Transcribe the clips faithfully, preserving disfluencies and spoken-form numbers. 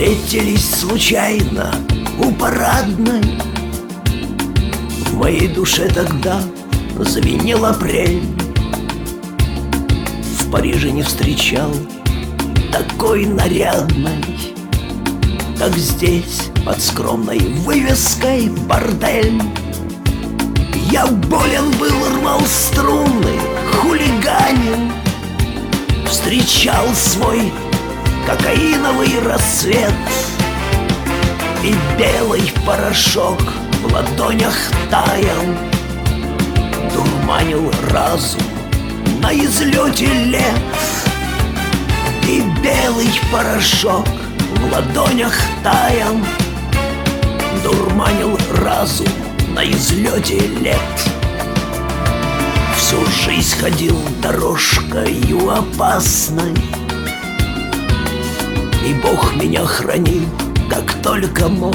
Встретились случайно у парадной. В моей душе тогда звенел апрель. В Париже не встречал такой нарядной, как здесь под скромной вывеской бордель. Я болен был, рвал струны, хулиганил, встречал свой кокаиновый рассвет. И белый порошок в ладонях таял, дурманил разум на излете лет. И белый порошок в ладонях таял, дурманил разум на излете лет. Всю жизнь ходил дорожкою опасной, и Бог меня хранил, как только мог.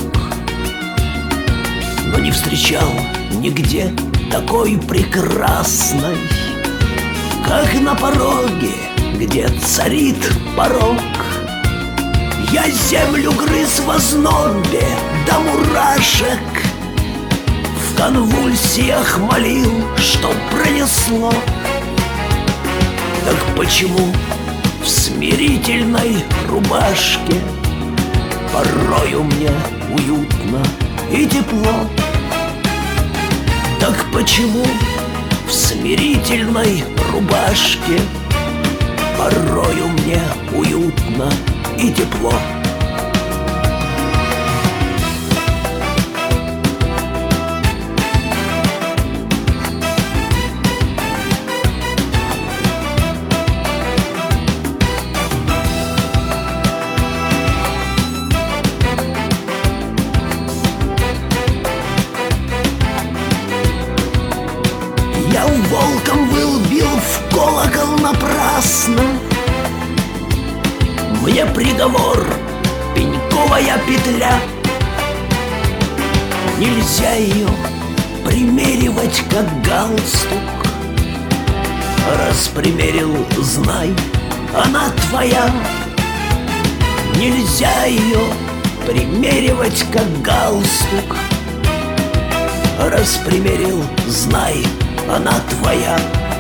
Но не встречал нигде такой прекрасной, как на пороге, где царит порог. Я землю грыз в ознобе до мурашек, в конвульсиях молил, что пронесло. Так почему в смирительной рубашке порою мне уютно и тепло? Так почему в смирительной рубашке порою мне уютно и тепло? Я волком выл, бил в колокол напрасно. Мне приговор — пеньковая петля. Нельзя ее примеривать, как галстук. Раз примерил, знай, она твоя. Нельзя ее примеривать, как галстук. Раз примерил, знай, она твоя.